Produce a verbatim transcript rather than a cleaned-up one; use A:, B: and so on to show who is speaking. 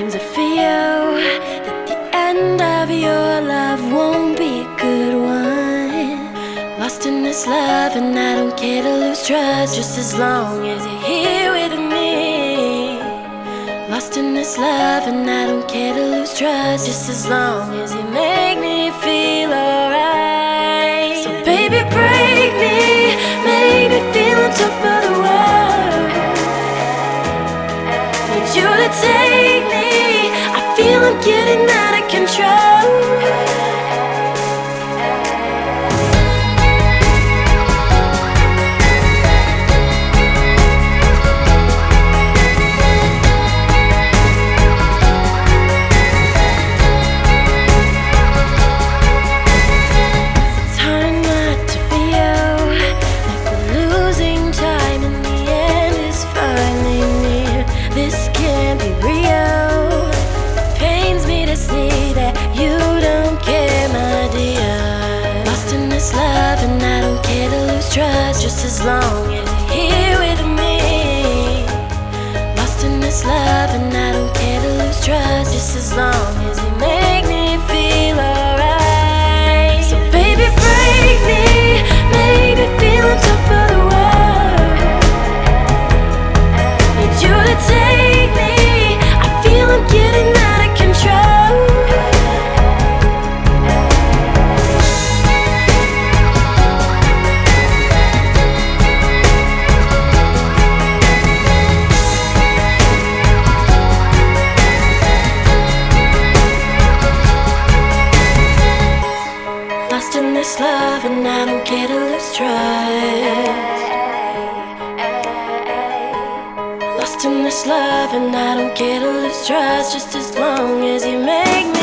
A: Sometimes I feel that the end of your love won't be a good one. Lost in this love and I don't care to lose trust, just as long as you're here with me. Lost in this love and I don't care to lose trust, just as long as you make me feel alright. So baby, break me, make me feel on top of the world. Need you to take me, I feel I'm getting out of control. Trust, just as long as you're here with me. Lost in this love and I don't care to lose trust, just as long as you make me feel alright. So baby, break me, make me feel on top of the world. Need you to take me, I feel I'm getting out of control. Lost in this love and I don't care to lose trust. Lost in this love and I don't care to lose trust, just as long as you make me